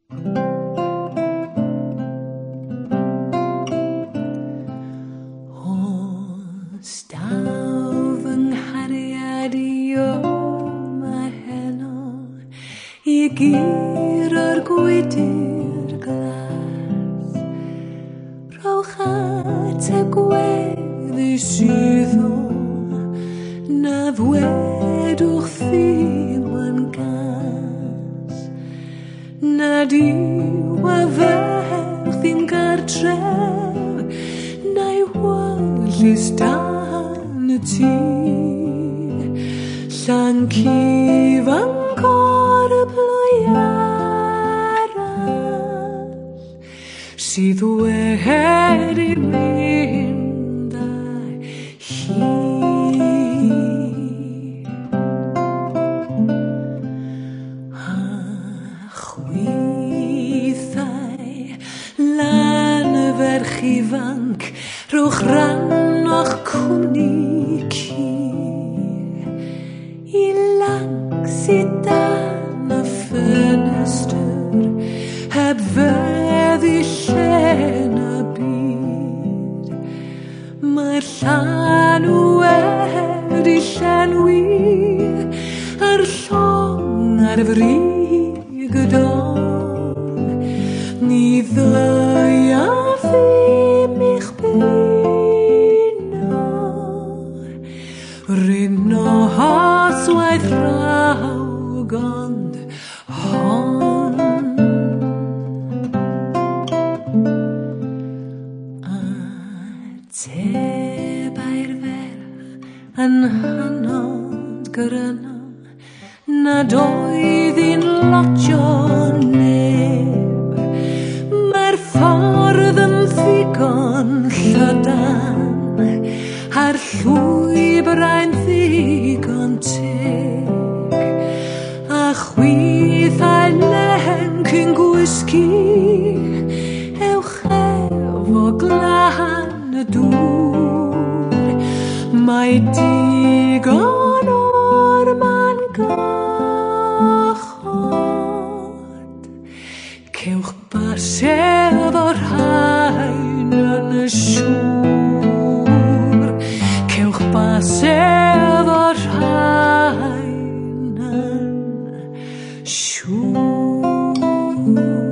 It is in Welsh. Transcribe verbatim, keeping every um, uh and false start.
Os daw fy nghariad i o mae heno I gyr o'r gwydr glas Rhowch at y gweddi sydd o na fwedwch ddim yn gas na diw a ferch ddim gartref na'i walus dan y tŷ Llan cif angor y blwy arall sydd wedi mynd â hi a chwithau lan y ferch ifanc rhowch ran o'ch cwmni ci I lang sydd dan y ffenestr heb feddi llen y byd Mae'r llanw wedi llenwi a'r llong ar frig y don Ni ddeuaf ddim i'ch bino Ryn o hoswaith rawg ond hon Atebai'r ferch yn hynod gryno nad oedd hi'n lotio neb Mae'r ffordd yn ddigon llydan a'r llwybrau'n ddigon teg a chwithau lenc yn gwisgu ewch efo glan y dŵr Mae digon o'r man gochod Cewch basedd o'r rhain yn y siwr Cewch basedd o'r rhain yn siwr